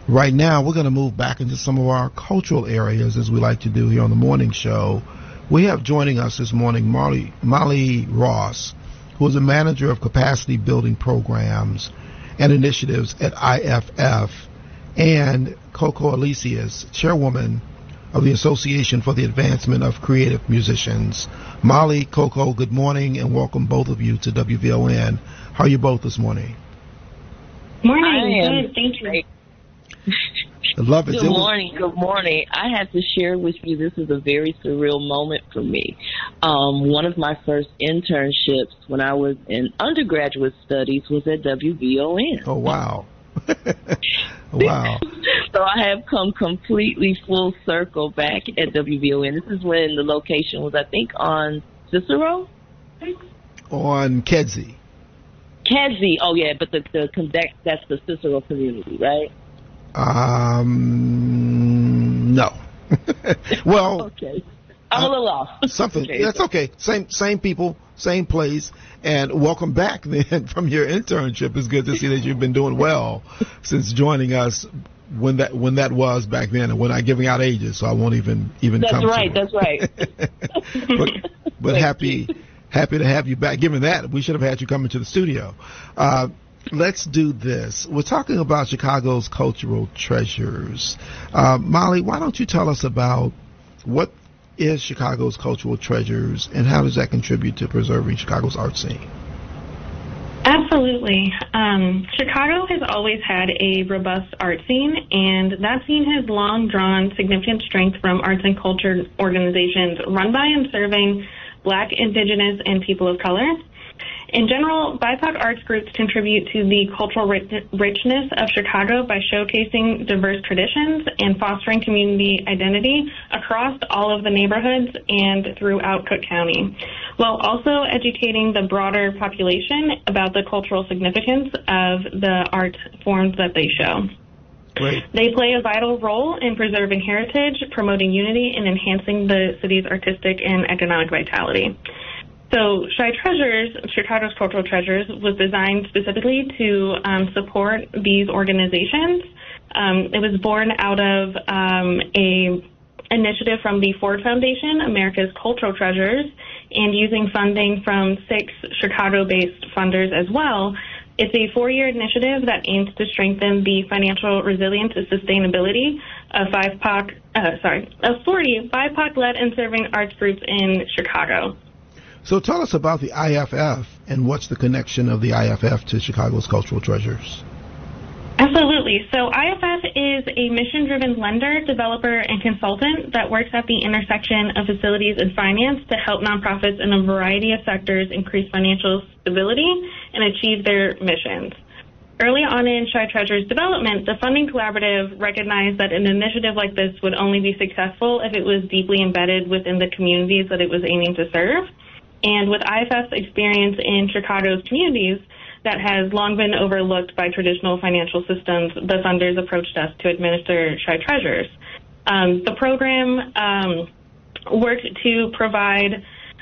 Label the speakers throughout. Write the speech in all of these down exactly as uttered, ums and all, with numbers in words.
Speaker 1: Right now, we're going to move back into some of our cultural areas, as we like to do here on the morning show. We have joining us this morning Molly, Molly Ross, who is a manager of capacity building programs and initiatives at I F F, and Coco Alicius, chairwoman of the Association for the Advancement of Creative Musicians. Molly, Coco, good morning, and welcome both of you to W V O N. How are you both this morning?
Speaker 2: Morning. Good, thank you.
Speaker 1: I love it.
Speaker 3: Good morning. Good morning. I have to share with you, this is a very surreal moment for me. Um, one of my first internships when I was in undergraduate studies was at W V O N.
Speaker 1: Oh, wow. Wow.
Speaker 3: So I have come completely full circle back at W V O N. This is when the location was, I think, on Cicero?
Speaker 1: On Kedzie.
Speaker 3: Kedzie. Oh, yeah, but the, the that, that's the Cicero community, right?
Speaker 1: Um, no. Well,
Speaker 3: okay. I'm uh, a little off.
Speaker 1: Something.
Speaker 3: Okay.
Speaker 1: That's okay. Same, same people, same place, and welcome back then from your internship. It's good to see that you've been doing well since joining us when that when that was back then, and we're not giving out ages, so I won't even even
Speaker 3: that's
Speaker 1: come
Speaker 3: right,
Speaker 1: to
Speaker 3: That's right. That's
Speaker 1: right. But, but happy happy to have you back. Given that, we should have had you come into the studio. Uh, Let's do this. We're talking about Chicago's cultural treasures. Uh, Molly, why don't you tell us about what is Chicago's cultural treasures and how does that contribute to preserving Chicago's art scene?
Speaker 2: Absolutely. Um, Chicago has always had a robust art scene, and that scene has long drawn significant strength from arts and culture organizations run by and serving Black, Indigenous, and people of color. In general, B I P O C arts groups contribute to the cultural rich- richness of Chicago by showcasing diverse traditions and fostering community identity across all of the neighborhoods and throughout Cook County, while also educating the broader population about the cultural significance of the art forms that they show.
Speaker 1: Great.
Speaker 2: They play a vital role in preserving heritage, promoting unity, and enhancing the city's artistic and economic vitality. So Chi Treasures, Chicago's Cultural Treasures, was designed specifically to um, support these organizations. Um, it was born out of um, a initiative from the Ford Foundation, America's Cultural Treasures, and using funding from six Chicago-based funders as well. It's a four-year initiative that aims to strengthen the financial resilience and sustainability of B I P O C, uh, sorry, of forty B I P O C-led and serving arts groups in Chicago.
Speaker 1: So tell us about the I F F and what's the connection of the I F F to Chicago's cultural treasures?
Speaker 2: Absolutely. So I F F is a mission-driven lender, developer, and consultant that works at the intersection of facilities and finance to help nonprofits in a variety of sectors increase financial stability and achieve their missions. Early on in Chi Treasures development, the Funding Collaborative recognized that an initiative like this would only be successful if it was deeply embedded within the communities that it was aiming to serve. And with I F F's experience in Chicago's communities that has long been overlooked by traditional financial systems, the funders approached us to administer Chi Treasures. Um, the program um, worked to provide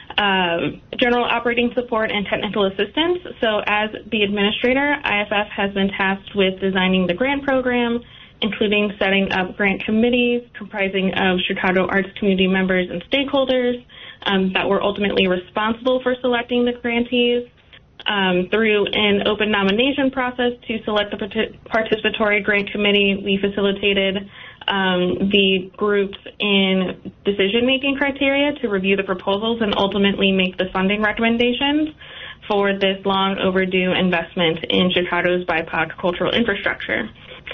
Speaker 2: uh, general operating support and technical assistance. So as the administrator, I F F has been tasked with designing the grant program, including setting up grant committees comprising of Chicago arts community members and stakeholders um, that were ultimately responsible for selecting the grantees. Um, through an open nomination process to select the participatory grant committee, we facilitated um, the groups in decision-making criteria to review the proposals and ultimately make the funding recommendations for this long overdue investment in Chicago's B I P O C cultural infrastructure.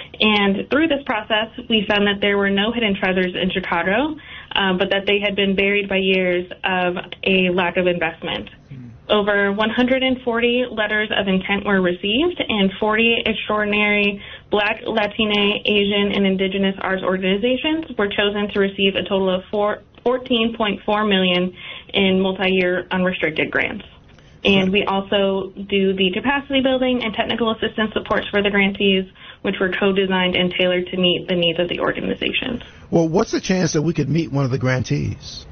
Speaker 2: And through this process, we found that there were no hidden treasures in Chicago, um, but that they had been buried by years of a lack of investment. Mm-hmm. Over one hundred forty letters of intent were received, and forty extraordinary Black, Latina, Asian, and Indigenous arts organizations were chosen to receive a total of fourteen point four million dollars in multi-year unrestricted grants. And we also do the capacity building and technical assistance supports for the grantees, which were co-designed and tailored to meet the needs of the organizations.
Speaker 1: Well, what's the chance that we could meet one of the grantees?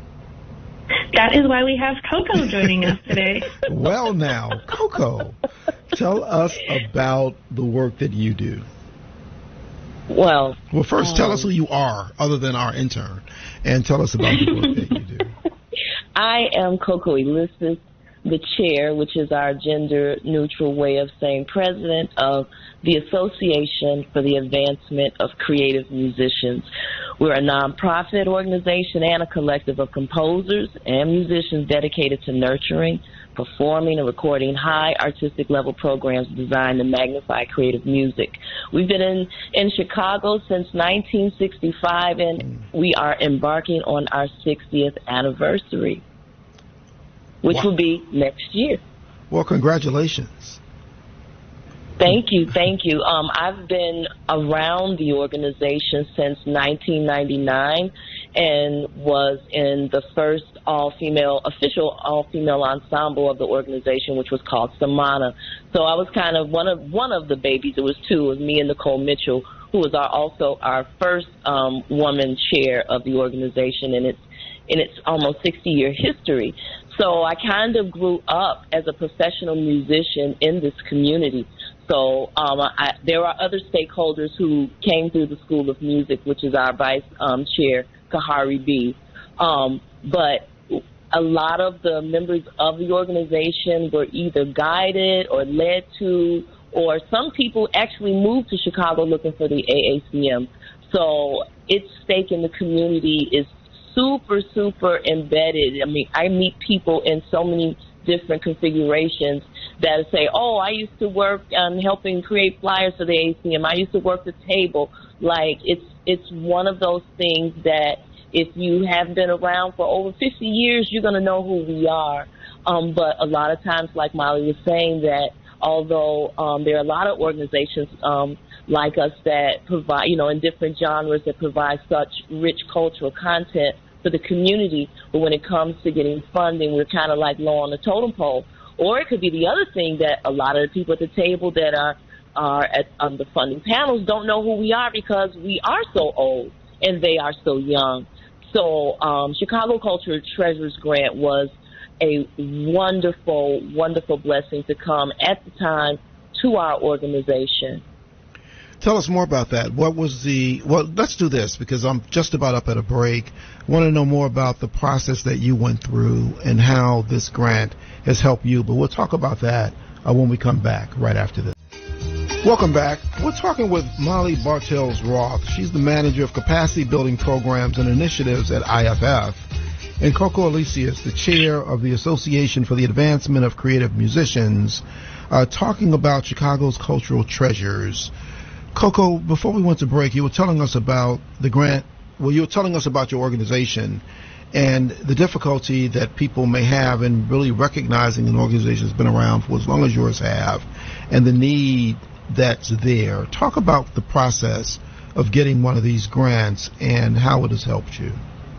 Speaker 2: That is why we have Coco joining us today.
Speaker 1: Well, now, Coco, tell us about the work that you do.
Speaker 3: Well,
Speaker 1: well, first,
Speaker 3: um,
Speaker 1: tell us who you are, other than our intern, and tell us about the work that you do.
Speaker 3: I am Coco Ulysses, the chair, which is our gender-neutral way of saying president of the Association for the Advancement of Creative Musicians. We're a nonprofit organization and a collective of composers and musicians dedicated to nurturing, performing, and recording high artistic level programs designed to magnify creative music. We've been in, in Chicago since nineteen sixty-five, and we are embarking on our sixtieth anniversary, which
Speaker 1: wow.
Speaker 3: will be next year.
Speaker 1: Well, congratulations.
Speaker 3: Thank you, thank you. Um, I've been around the organization since nineteen ninety-nine and was in the first all-female, official all-female ensemble of the organization, which was called Samana. So I was kind of one of one of the babies. It was two. It was me and Nicole Mitchell, who was our, also our first um, woman chair of the organization in its in its almost sixty-year history. So I kind of grew up as a professional musician in this community. So um, I, there are other stakeholders who came through the School of Music, which is our vice um, chair, Kahari B. Um, but a lot of the members of the organization were either guided or led to, or some people actually moved to Chicago looking for the A A C M. So its stake in the community is super, super embedded. I mean, I meet people in so many different configurations that say, oh, I used to work on helping create flyers for the A A C M. I used to work the table. Like, it's it's one of those things that if you have been around for over fifty years, you're going to know who we are. Um, but a lot of times, like Molly was saying, that although um, there are a lot of organizations um, like us that provide, you know, in different genres that provide such rich cultural content for the community, but when it comes to getting funding, we're kind of like low on the totem pole. Or it could be the other thing, that a lot of the people at the table that are are at um, the funding panels don't know who we are because we are so old and they are so young. So um, Chicago Cultural Treasures Grant was a wonderful, wonderful blessing to come at the time to our organization.
Speaker 1: Tell us more about that. What was the, well, let's do this because I'm just about up at a break. I want to know more about the process that you went through and how this grant has helped you, but we'll talk about that uh, when we come back right after this. Welcome back. We're talking with Molly Bartels Roth. She's the manager of capacity building programs and initiatives at I F F. And Coco Ulysses, the chair of the Association for the Advancement of Creative Musicians, uh, talking about Chicago's cultural treasures. Coco, before we went to break, you were telling us about the grant. Well, you were telling us about your organization and the difficulty that people may have in really recognizing an organization that's been around for as long as yours have, and the need that's there. Talk about the process of getting one of these grants and how it has helped you.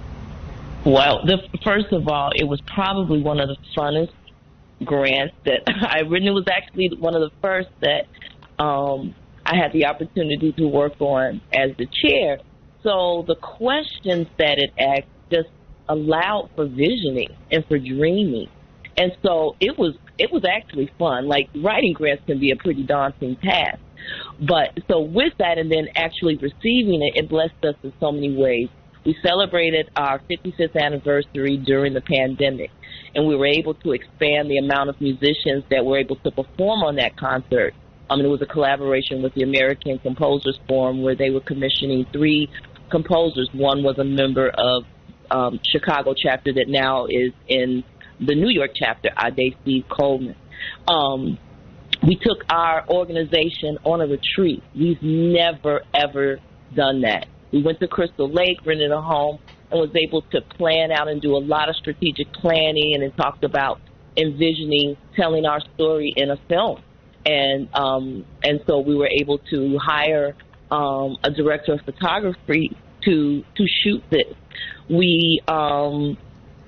Speaker 3: Well, the, first of all, it was probably one of the funnest grants that I've written. It was actually one of the first that um, I had the opportunity to work on as the chair. So the questions that it asked just allowed for visioning and for dreaming. And so it was it was actually fun. Like, writing grants can be a pretty daunting task. But so with that and then actually receiving it, it blessed us in so many ways. We celebrated our fifty-fifth anniversary during the pandemic, and we were able to expand the amount of musicians that were able to perform on that concert. Um, it was a collaboration with the American Composers Forum where they were commissioning three composers. One was a member of um, Chicago chapter that now is in the New York chapter, Ade Steve Coleman. Um, we took our organization on a retreat. We've never, ever done that. We went to Crystal Lake, rented a home, and was able to plan out and do a lot of strategic planning, and then talked about envisioning telling our story in a film. And um, and so we were able to hire um, a director of photography to to shoot this. We um,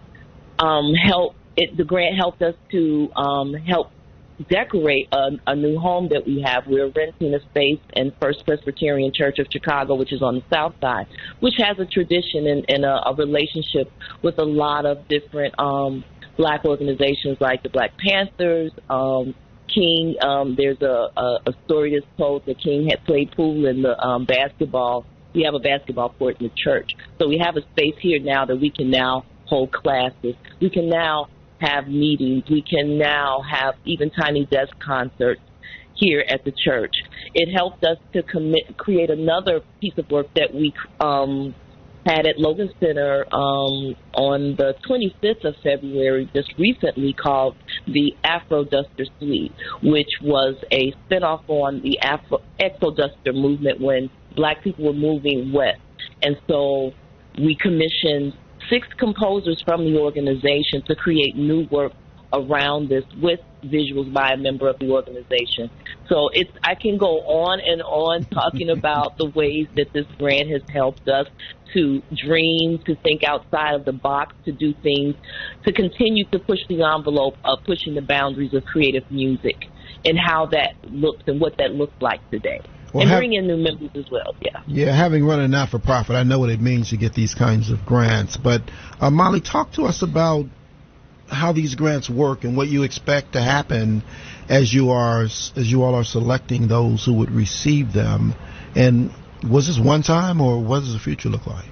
Speaker 3: um, helped. It, the grant helped us to um, help decorate a, a new home that we have. We're renting a space in First Presbyterian Church of Chicago, which is on the south side, which has a tradition and, and a, a relationship with a lot of different um, black organizations like the Black Panthers, um, King, um, there's a, a, a story that's told that King had played pool in the um, basketball. We have a basketball court in the church. So we have a space here now that we can now hold classes. We can now have meetings. We can now have even tiny desk concerts here at the church. It helped us to commit, create another piece of work that we um, had at Logan Center um, on the twenty-fifth of February, just recently, called the Afro Duster Suite, which was a spinoff on the Afro Exoduster movement when Black people were moving west. And so we commissioned six composers from the organization to create new work around this with visuals by a member of the organization. So it's I can go on and on talking about the ways that this grant has helped us to dream, to think outside of the box, to do things, to continue to push the envelope of pushing the boundaries of creative music and how that looks and what that looks like today. Well, and have, bring in new members as well, yeah.
Speaker 1: Yeah, having run a not-for-profit, I know what it means to get these kinds of grants. But, uh, Molly, talk to us about how these grants work and what you expect to happen as you are as you all are selecting those who would receive them. And was this one time, or what does the future look like?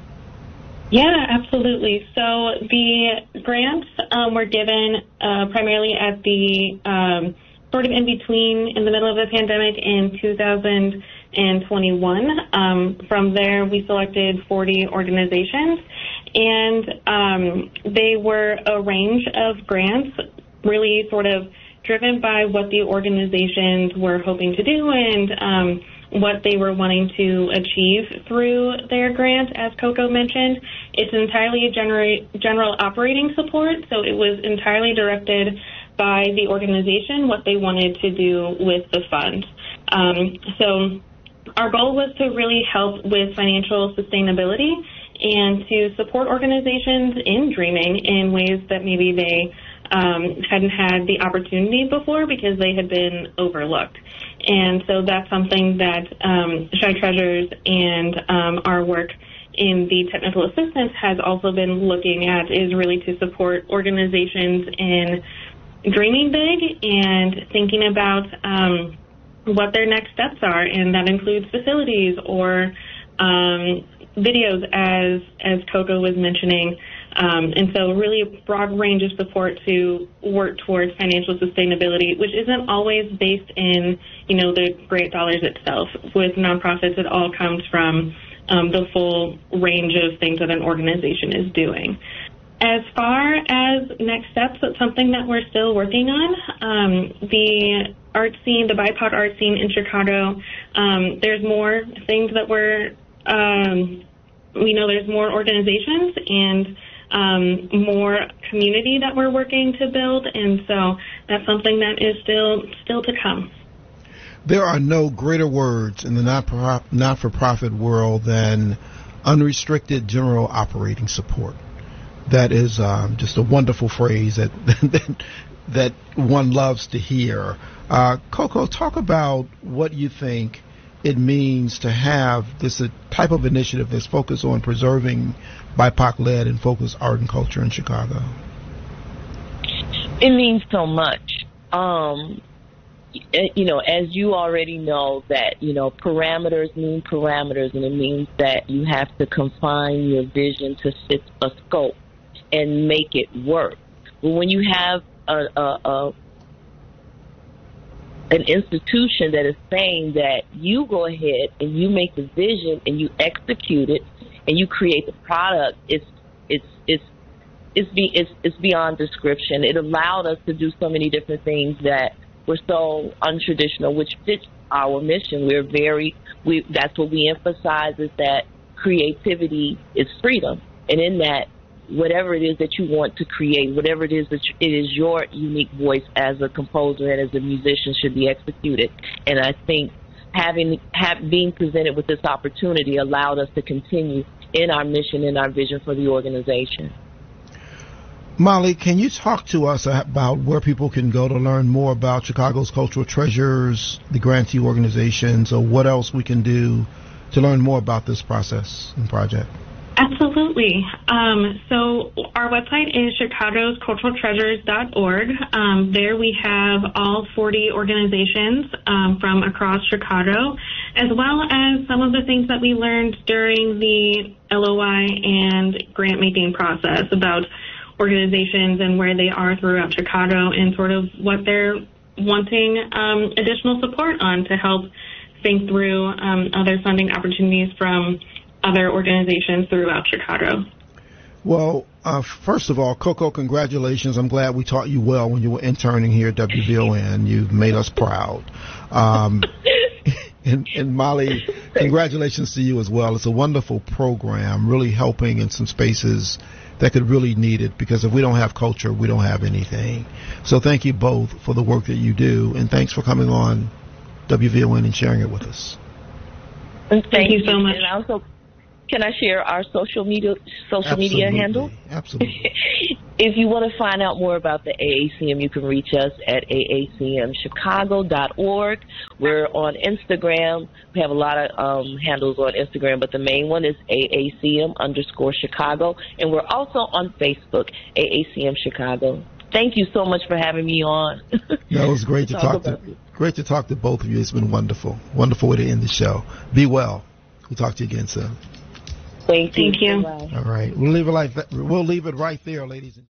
Speaker 2: Yeah, absolutely. So the grants um, were given uh, primarily at the um, sort of in between, in the middle of the pandemic in two thousand twenty-one. Um, from there, we selected forty organizations, and um, they were a range of grants, really sort of driven by what the organizations were hoping to do and um, what they were wanting to achieve through their grant. As Coco mentioned, it's entirely a general, general operating support, so it was entirely directed by the organization what they wanted to do with the funds. Um, so our goal was to really help with financial sustainability and to support organizations in dreaming in ways that maybe they um, hadn't had the opportunity before because they had been overlooked. And so that's something that um, Shy Treasures and um, our work in the technical assistance has also been looking at, is really to support organizations in dreaming big and thinking about um, what their next steps are, and that includes facilities or um, videos, as as Coco was mentioning. Um, and so really a broad range of support to work towards financial sustainability, which isn't always based in, you know, the grant dollars itself. With nonprofits, it all comes from um, the full range of things that an organization is doing. As far as next steps, that's something that we're still working on. Um, the art scene, the B I P O D art scene in Chicago, um, there's more things that we're, um, we know there's more organizations and um, more community that we're working to build, and so that's something that is still still to come.
Speaker 1: There are no greater words in the not-for-profit world than unrestricted general operating support. That is um, just a wonderful phrase that that, that one loves to hear. Uh, Coco, talk about what you think it means to have this a type of initiative that's focused on preserving B I P O C-led and focused art and culture in Chicago.
Speaker 3: It means so much. Um, you know, as you already know, that, you know, parameters mean parameters, and it means that you have to confine your vision to fit a scope and make it work. But when you have a, a, a an institution that is saying that you go ahead and you make the vision and you execute it and you create the product, it's it's it's it's be it's, it's beyond description. It allowed us to do so many different things that were so untraditional, which fits our mission. We're very we that's what we emphasize, is that creativity is freedom, and in that, whatever it is that you want to create, whatever it is that you, it is your unique voice as a composer and as a musician should be executed. And I think having have, being presented with this opportunity allowed us to continue in our mission and our vision for the organization.
Speaker 1: Molly, can you talk to us about where people can go to learn more about Chicago's Cultural Treasures, the grantee organizations, or what else we can do to learn more about this process and project?
Speaker 2: Absolutely. Um, so our website is chicagos cultural treasures dot org. Um, there we have all forty organizations um, from across Chicago, as well as some of the things that we learned during the L O I and grant-making process about organizations and where they are throughout Chicago and sort of what they're wanting um, additional support on to help think through um, other funding opportunities from other organizations throughout Chicago.
Speaker 1: Well, uh, first of all, Coco, congratulations. I'm glad we taught you well when you were interning here at W V O N. You've made us proud. Um, and, and Molly, congratulations to you as well. It's a wonderful program, really helping in some spaces that could really need it, because if we don't have culture, we don't have anything. So thank you both for the work that you do, and thanks for coming on W V O N and sharing it with us.
Speaker 3: Thank,
Speaker 2: Thank you so much.
Speaker 3: And also, can I share our social media social
Speaker 1: Absolutely.
Speaker 3: media handle?
Speaker 1: Absolutely.
Speaker 3: If you want to find out more about the A A C M, you can reach us at A A C M chicago dot org. We're on Instagram. We have a lot of um, handles on Instagram, but the main one is A A C M underscore Chicago. And we're also on Facebook, A A C M Chicago. Thank you so much for having me on.
Speaker 1: That was great to talk, talk to. Great to talk to both of you. It's been wonderful. Wonderful way to end the show. Be well. We'll talk to you again soon.
Speaker 3: Thank you.
Speaker 2: Thank you.
Speaker 3: Bye-bye.
Speaker 1: All right. We'll leave it like that. We'll leave it right there, ladies and